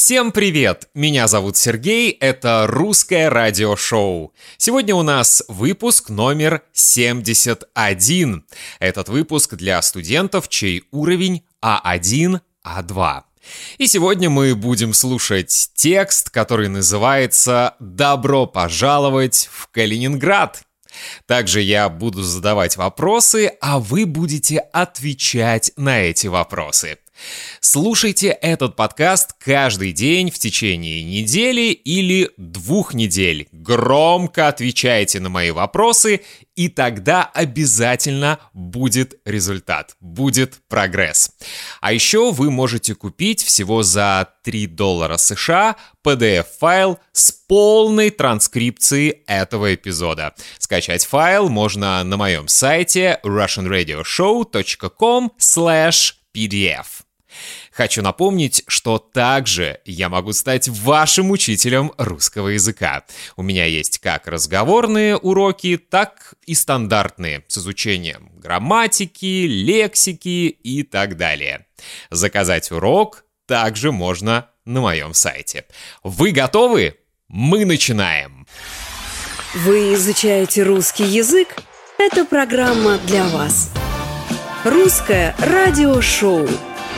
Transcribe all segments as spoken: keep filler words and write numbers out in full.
Всем привет! Меня зовут Сергей, это русское радиошоу. Сегодня у нас выпуск номер семьдесят один. Этот выпуск для студентов, чей уровень А один, А два. И сегодня мы будем слушать текст, который называется «Добро пожаловать в Калининград». Также я буду задавать вопросы, а вы будете отвечать на эти вопросы. Слушайте этот подкаст каждый день в течение недели или двух недель. Громко отвечайте на мои вопросы, и тогда обязательно будет результат, будет прогресс. А еще вы можете купить всего за три доллара США пи ди эф-файл с полной транскрипцией этого эпизода. Скачать файл можно на моем сайте russian radio show dot com slash пи ди эф. Хочу напомнить, что также я могу стать вашим учителем русского языка. У меня есть как разговорные уроки, так и стандартные, с изучением грамматики, лексики и так далее. Заказать урок также можно на моем сайте. Вы готовы? Мы начинаем! Вы изучаете русский язык? Это программа для вас. Русское радиошоу.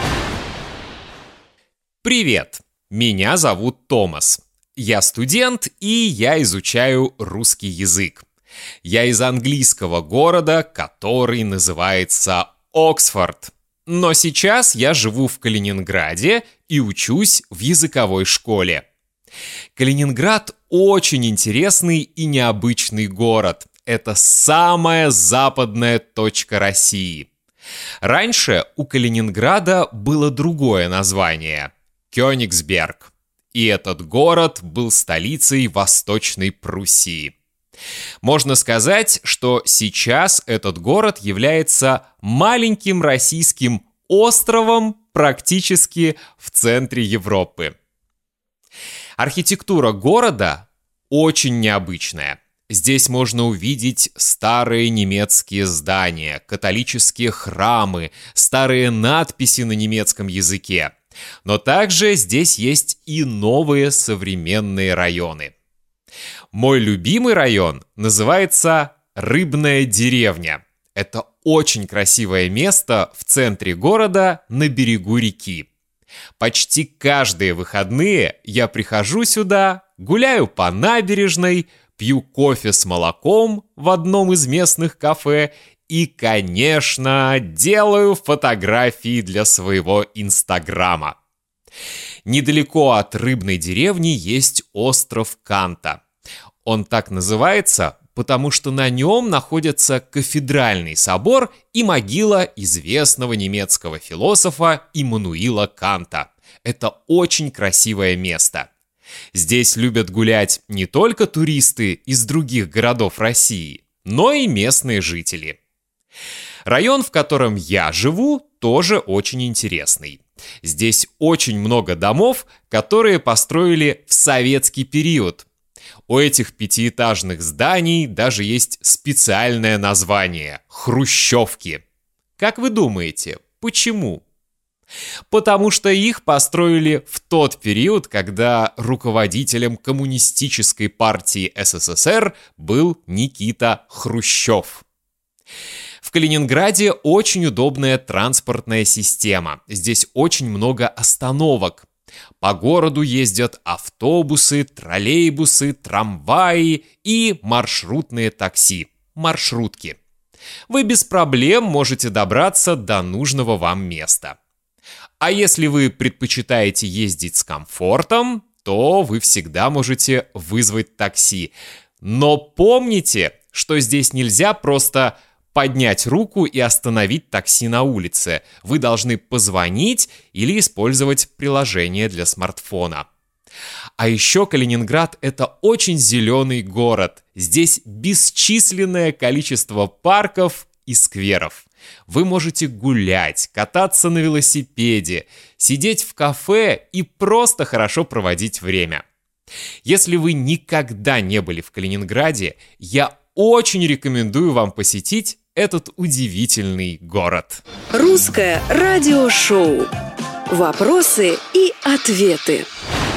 Привет! Меня зовут Томас. Я студент, и я изучаю русский язык. Я из английского города, который называется Оксфорд. Но сейчас я живу в Калининграде и учусь в языковой школе. Калининград очень интересный и необычный город. Это самая западная точка России. Раньше у Калининграда было другое название – Кёнигсберг. И этот город был столицей Восточной Пруссии. Можно сказать, что сейчас этот город является маленьким российским островом практически в центре Европы. Архитектура города очень необычная. Здесь можно увидеть старые немецкие здания, католические храмы, старые надписи на немецком языке. Но также здесь есть и новые современные районы. Мой любимый район называется Рыбная деревня. Это очень красивое место в центре города на берегу реки. Почти каждые выходные я прихожу сюда, гуляю по набережной, пью кофе с молоком в одном из местных кафе и, конечно, делаю фотографии для своего Инстаграма. Недалеко от Рыбной деревни есть остров Канта. Он так называется, потому что на нем находятся кафедральный собор и могила известного немецкого философа Иммануила Канта. Это очень красивое место. Здесь любят гулять не только туристы из других городов России, но и местные жители. Район, в котором я живу, тоже очень интересный. Здесь очень много домов, которые построили в советский период. У этих пятиэтажных зданий даже есть специальное название – хрущевки. Как вы думаете, почему? Потому что их построили в тот период, когда руководителем коммунистической партии эс эс эс эр был Никита Хрущев. В Калининграде очень удобная транспортная система. Здесь очень много остановок. По городу ездят автобусы, троллейбусы, трамваи и маршрутные такси, маршрутки. Вы без проблем можете добраться до нужного вам места. А если вы предпочитаете ездить с комфортом, то вы всегда можете вызвать такси. Но помните, что здесь нельзя просто поднять руку и остановить такси на улице. Вы должны позвонить или использовать приложение для смартфона. А еще Калининград – это очень зеленый город. Здесь бесчисленное количество парков и скверов. Вы можете гулять, кататься на велосипеде, сидеть в кафе и просто хорошо проводить время. Если вы никогда не были в Калининграде, я очень рекомендую вам посетить этот удивительный город. Русское радиошоу. Вопросы и ответы.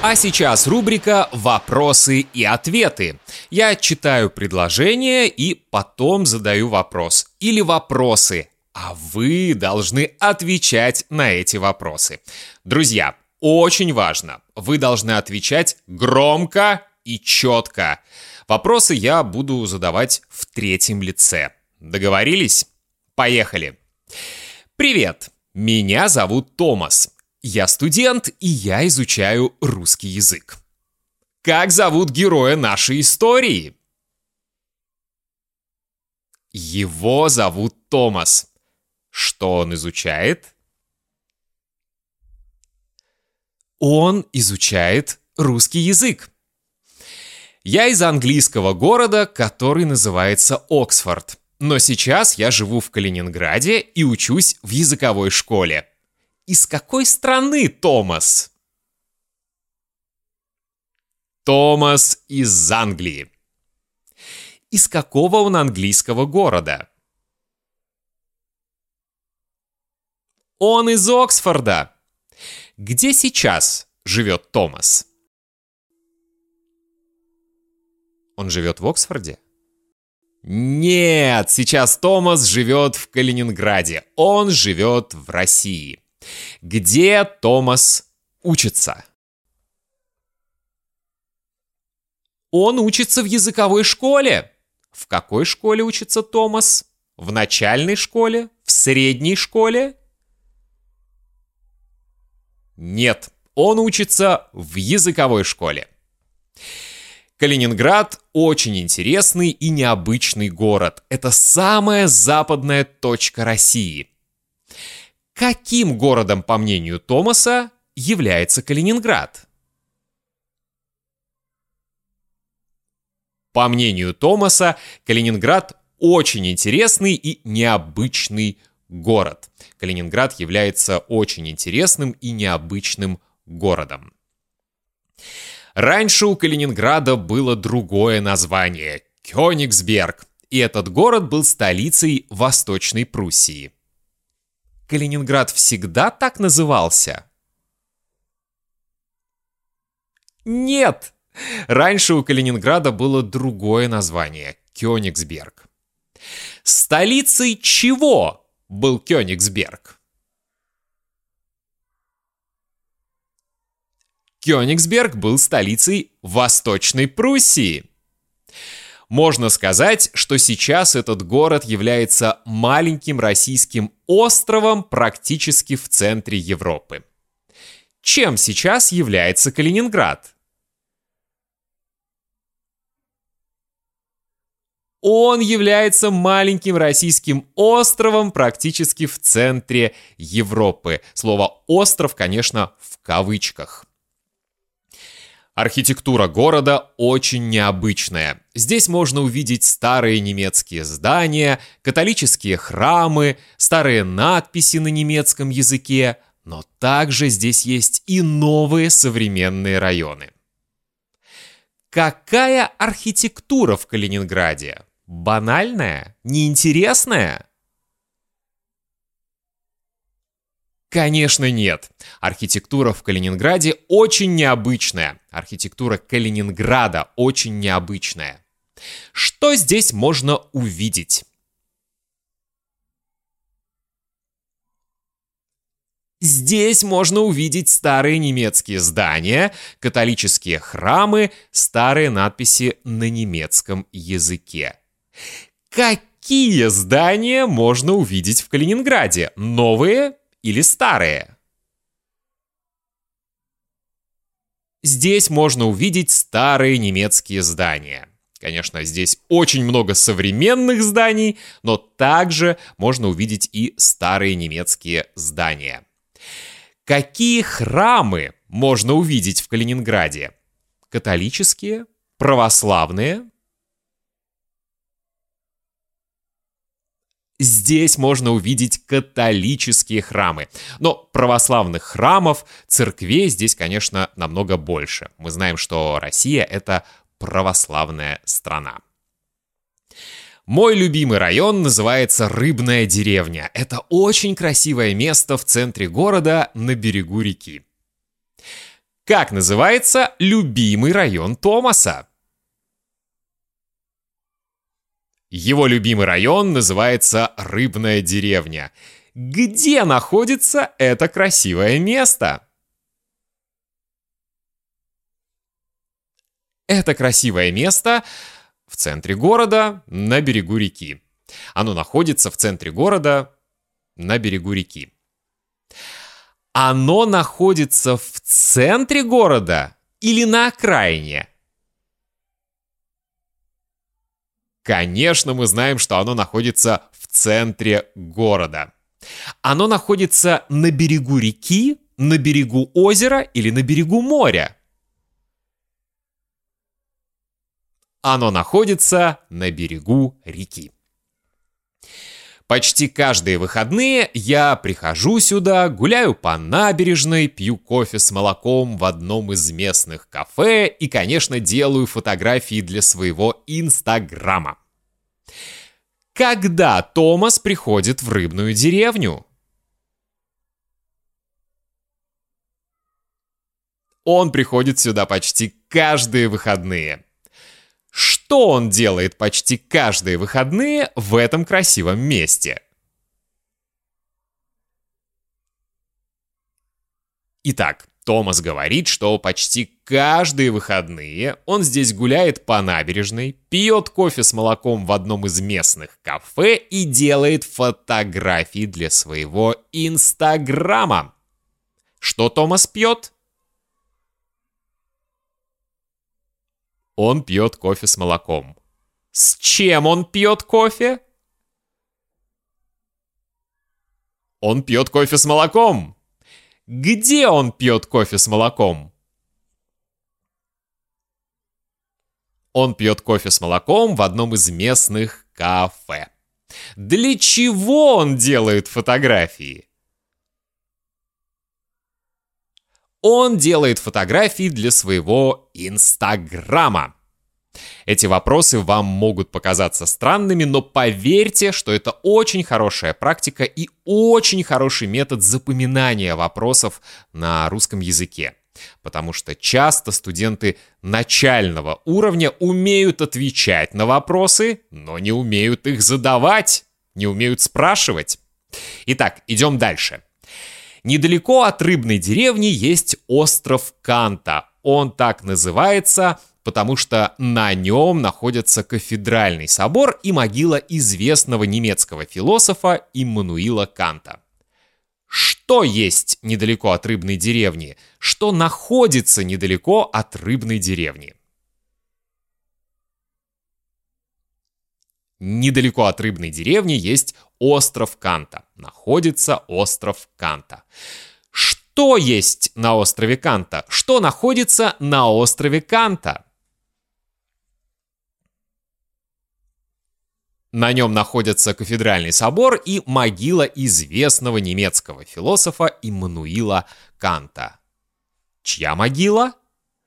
А сейчас рубрика «Вопросы и ответы». Я читаю предложение и потом задаю вопрос. Или вопросы, а вы должны отвечать на эти вопросы. Друзья, очень важно, вы должны отвечать громко и четко. Вопросы я буду задавать в третьем лице. Договорились? Поехали! Привет, меня зовут Томас. Я студент, и я изучаю русский язык. Как зовут героя нашей истории? Его зовут Томас. Что он изучает? Он изучает русский язык. Я из английского города, который называется Оксфорд. Но сейчас я живу в Калининграде и учусь в языковой школе. Из какой страны Томас? Томас из Англии. Из какого он английского города? Он из Оксфорда. Где сейчас живет Томас? Он живет в Оксфорде? Нет, сейчас Томас живет в Калининграде. Он живет в России. Где Томас учится? Он учится в языковой школе. В какой школе учится Томас? В начальной школе? В средней школе? Нет, он учится в языковой школе. Калининград – очень интересный и необычный город. Это самая западная точка России. Каким городом, по мнению Томаса, является Калининград? По мнению Томаса, Калининград очень интересный и необычный город. Калининград является очень интересным и необычным городом. Раньше у Калининграда было другое название – Кёнигсберг, и этот город был столицей Восточной Пруссии. Калининград всегда так назывался? Нет! Раньше у Калининграда было другое название – Кёнигсберг. Столицей чего был Кёнигсберг? Кёнигсберг был столицей Восточной Пруссии. Можно сказать, что сейчас этот город является маленьким российским островом практически в центре Европы. Чем сейчас является Калининград? Он является маленьким российским островом практически в центре Европы. Слово «остров», конечно, в кавычках. Архитектура города очень необычная. Здесь можно увидеть старые немецкие здания, католические храмы, старые надписи на немецком языке, но также здесь есть и новые современные районы. Какая архитектура в Калининграде? Банальная? Неинтересная? Конечно, нет. Архитектура в Калининграде очень необычная. Архитектура Калининграда очень необычная. Что здесь можно увидеть? Здесь можно увидеть старые немецкие здания, католические храмы, старые надписи на немецком языке. Какие здания можно увидеть в Калининграде? Новые или старые? Здесь можно увидеть старые немецкие здания. Конечно, здесь очень много современных зданий, но также можно увидеть и старые немецкие здания. Какие храмы можно увидеть в Калининграде? Католические? Православные? Здесь можно увидеть католические храмы. Но православных храмов, церквей здесь, конечно, намного больше. Мы знаем, что Россия — это православная страна. Мой любимый район называется Рыбная деревня. Это очень красивое место в центре города на берегу реки. Как называется любимый район Томаса? Его любимый район называется Рыбная деревня. Где находится это красивое место? Это красивое место в центре города, на берегу реки. Оно находится в центре города, на берегу реки. Оно находится в центре города или на окраине? Конечно, мы знаем, что оно находится в центре города. Оно находится на берегу реки, на берегу озера или на берегу моря? Оно находится на берегу реки. Почти каждые выходные я прихожу сюда, гуляю по набережной, пью кофе с молоком в одном из местных кафе и, конечно, делаю фотографии для своего Инстаграма. Когда Томас приходит в Рыбную деревню? Он приходит сюда почти каждые выходные. Что он делает почти каждые выходные в этом красивом месте? Итак, Томас говорит, что почти каждые выходные он здесь гуляет по набережной, пьет кофе с молоком в одном из местных кафе и делает фотографии для своего Инстаграма. Что Томас пьет? Он пьет кофе с молоком. С чем он пьет кофе? Он пьет кофе с молоком. Где он пьет кофе с молоком? Он пьет кофе с молоком в одном из местных кафе. Для чего он делает фотографии? Он делает фотографии для своего Инстаграма. Эти вопросы вам могут показаться странными, но поверьте, что это очень хорошая практика и очень хороший метод запоминания вопросов на русском языке. Потому что часто студенты начального уровня умеют отвечать на вопросы, но не умеют их задавать, не умеют спрашивать. Итак, идем дальше. Недалеко от Рыбной деревни есть остров Канта. Он так называется, потому что на нем находится кафедральный собор и могила известного немецкого философа Иммануила Канта. Что есть недалеко от Рыбной деревни? Что находится недалеко от Рыбной деревни? Недалеко от Рыбной деревни есть остров Канта. Находится остров Канта. Что есть на острове Канта? Что находится на острове Канта? На нем находятся кафедральный собор и могила известного немецкого философа Иммануила Канта. Чья могила?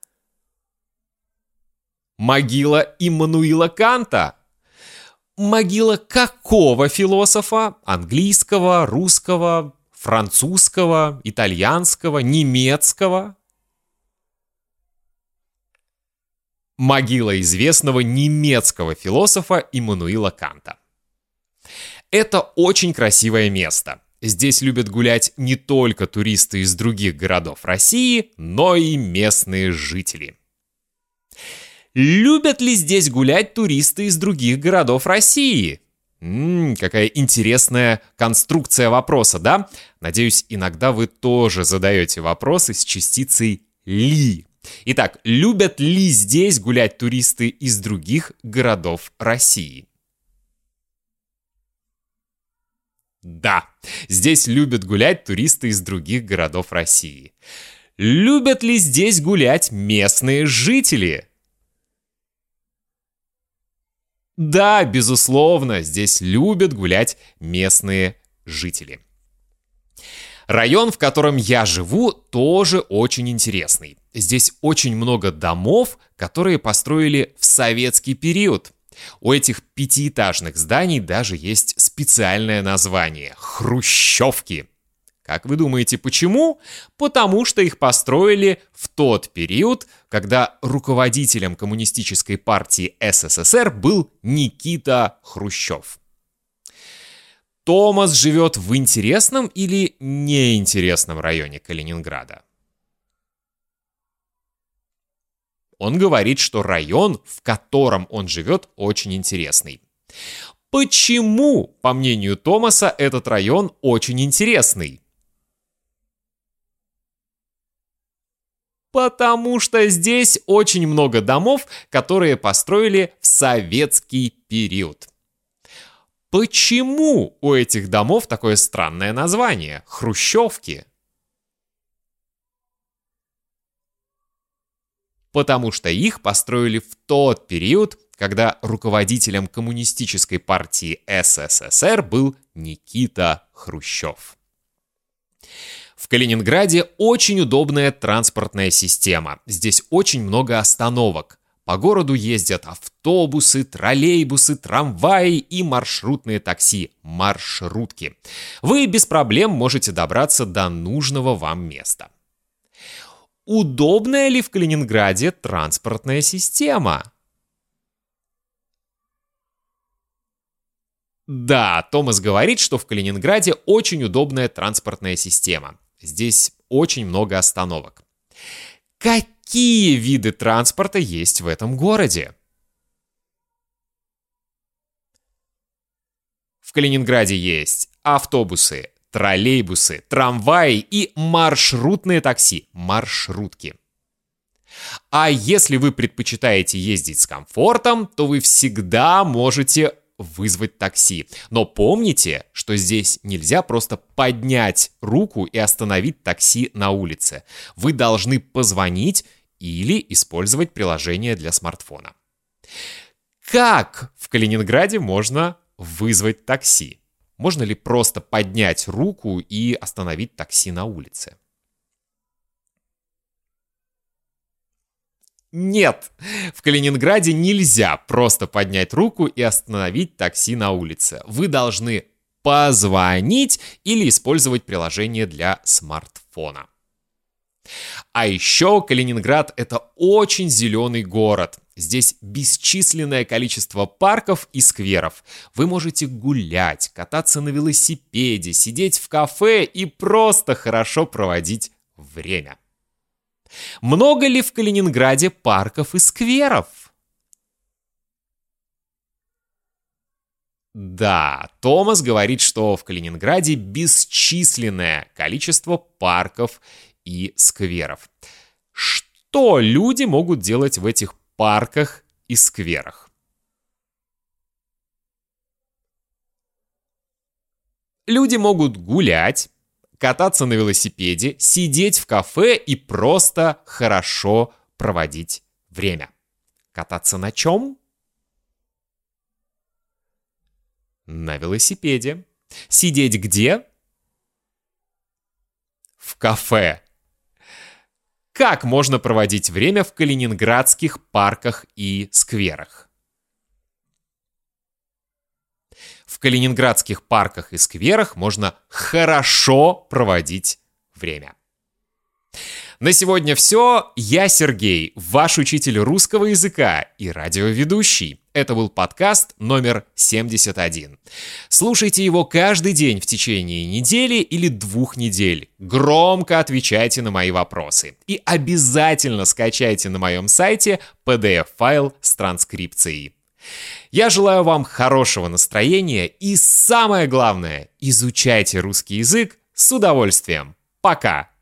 Могила Иммануила Канта. Могила какого философа? Английского, русского, французского, итальянского, немецкого? Могила известного немецкого философа Иммануила Канта. Это очень красивое место. Здесь любят гулять не только туристы из других городов России, но и местные жители. Любят ли здесь гулять туристы из других городов России? М-м, какая интересная конструкция вопроса, да? Надеюсь, иногда вы тоже задаете вопросы с частицей «ли». Итак, любят ли здесь гулять туристы из других городов России? Да, здесь любят гулять туристы из других городов России. Любят ли здесь гулять местные жители? Да, безусловно, здесь любят гулять местные жители. Район, в котором я живу, тоже очень интересный. Здесь очень много домов, которые построили в советский период. У этих пятиэтажных зданий даже есть специальное название – хрущевки. Как вы думаете, почему? Потому что их построили в тот период, когда руководителем Коммунистической партии СССР был Никита Хрущев. Томас живет в интересном или неинтересном районе Калининграда? Он говорит, что район, в котором он живет, очень интересный. Почему, по мнению Томаса, этот район очень интересный? Потому что здесь очень много домов, которые построили в советский период. Почему у этих домов такое странное название – хрущевки? Потому что их построили в тот период, когда руководителем Коммунистической партии СССР был Никита Хрущев. В Калининграде очень удобная транспортная система. Здесь очень много остановок. По городу ездят автобусы, троллейбусы, трамваи и маршрутные такси, маршрутки. Вы без проблем можете добраться до нужного вам места. Удобная ли в Калининграде транспортная система? Да, Томас говорит, что в Калининграде очень удобная транспортная система. Здесь очень много остановок. Какие виды транспорта есть в этом городе? В Калининграде есть автобусы, троллейбусы, трамваи и маршрутные такси, маршрутки. А если вы предпочитаете ездить с комфортом, то вы всегда можете вызвать такси. Но помните, что здесь нельзя просто поднять руку и остановить такси на улице. Вы должны позвонить или использовать приложение для смартфона. Как в Калининграде можно вызвать такси? Можно ли просто поднять руку и остановить такси на улице? Нет, в Калининграде нельзя просто поднять руку и остановить такси на улице. Вы должны позвонить или использовать приложение для смартфона. А еще Калининград — это очень зеленый город. Здесь бесчисленное количество парков и скверов. Вы можете гулять, кататься на велосипеде, сидеть в кафе и просто хорошо проводить время. Много ли в Калининграде парков и скверов? Да, Томас говорит, что в Калининграде бесчисленное количество парков и скверов. Что люди могут делать в этих парках и скверах? Люди могут гулять, кататься на велосипеде, сидеть в кафе и просто хорошо проводить время. Кататься на чем? На велосипеде. Сидеть где? В кафе. Как можно проводить время в калининградских парках и скверах? В калининградских парках и скверах можно хорошо проводить время. На сегодня все. Я Сергей, ваш учитель русского языка и радиоведущий. Это был подкаст номер семьдесят один. Слушайте его каждый день в течение недели или двух недель. Громко отвечайте на мои вопросы. И обязательно скачайте на моем сайте пи ди эф-файл с транскрипцией. Я желаю вам хорошего настроения и, самое главное, изучайте русский язык с удовольствием. Пока!